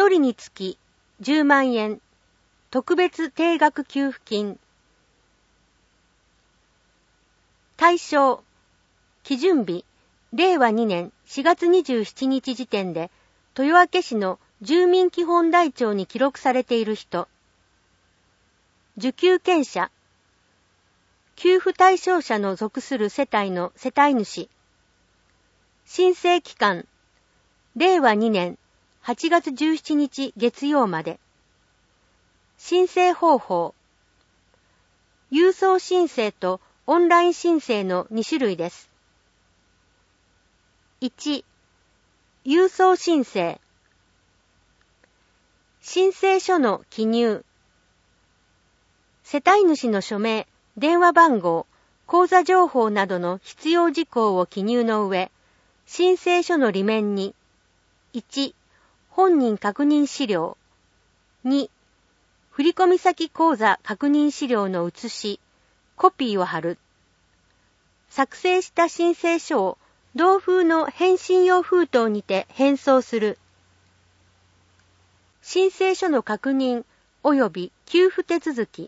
1人につき10万円特別定額給付金。対象、基準日、令和2年4月27日時点で豊明市の住民基本台帳に記録されている人。受給権者、給付対象者の属する世帯の世帯主。申請期間、令和2年8月17日月曜まで。申請方法、郵送申請とオンライン申請の2種類です。1、郵送申請。申請書の記入。世帯主の署名、電話番号、口座情報などの必要事項を記入の上、申請書の裏面に、1、本人確認資料。2、振込先口座確認資料の写し、コピーを貼る。作成した申請書を同封の返信用封筒にて返送する。申請書の確認及び給付手続き。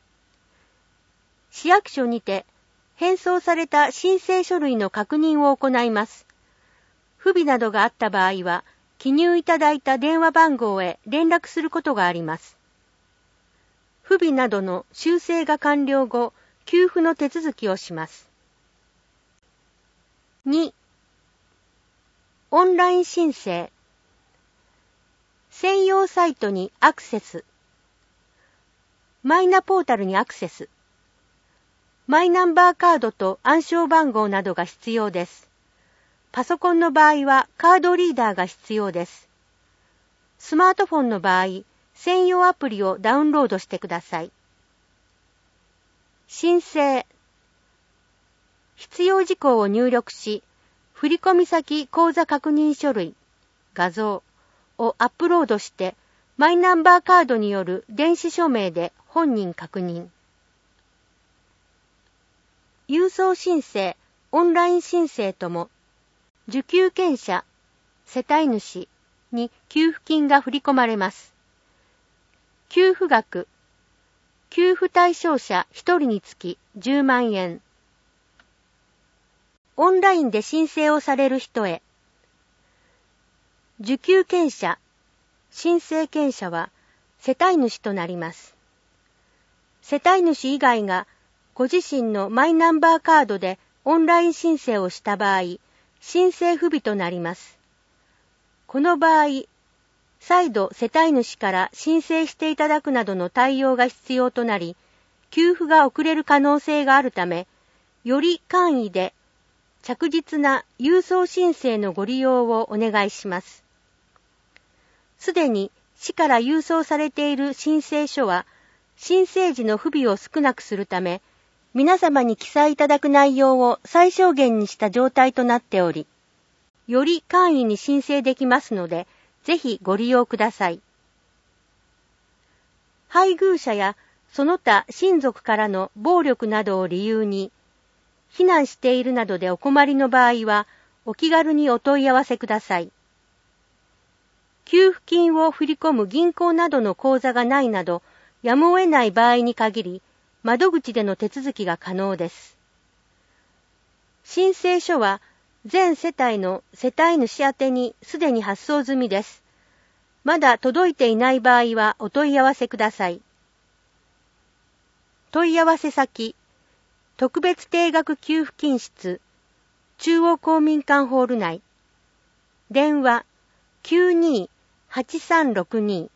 市役所にて返送された申請書類の確認を行います。不備などがあった場合は、記入いただいた電話番号へ連絡することがあります。不備などの修正が完了後、給付の手続きをします。2、オンライン申請。専用サイトにアクセス。マイナポータルにアクセス。マイナンバーカードと暗証番号などが必要です。パソコンの場合はカードリーダーが必要です。スマートフォンの場合、専用アプリをダウンロードしてください。申請。必要事項を入力し、振込先口座確認書類、画像をアップロードして、マイナンバーカードによる電子署名で本人確認。郵送申請、オンライン申請とも、受給権者、世帯主に給付金が振り込まれます。給付額、給付対象者1人につき10万円。オンラインで申請をされる人へ。受給権者、申請権者は世帯主となります。世帯主以外がご自身のマイナンバーカードでオンライン申請をした場合、申請不備となります。この場合、再度世帯主から申請していただくなどの対応が必要となり、給付が遅れる可能性があるため、より簡易で着実な郵送申請のご利用をお願いします。すでに市から郵送されている申請書は、申請時の不備を少なくするため、皆様に記載いただく内容を最小限にした状態となっており、より簡易に申請できますので、ぜひご利用ください。配偶者やその他親族からの暴力などを理由に、避難しているなどでお困りの場合は、お気軽にお問い合わせください。給付金を振り込む銀行などの口座がないなど、やむを得ない場合に限り、窓口での手続きが可能です。申請書は、全世帯の世帯主宛てにすでに発送済みです。まだ届いていない場合はお問い合わせください。問い合わせ先、特別定額給付金室、中央公民館ホール内。電話、92-8362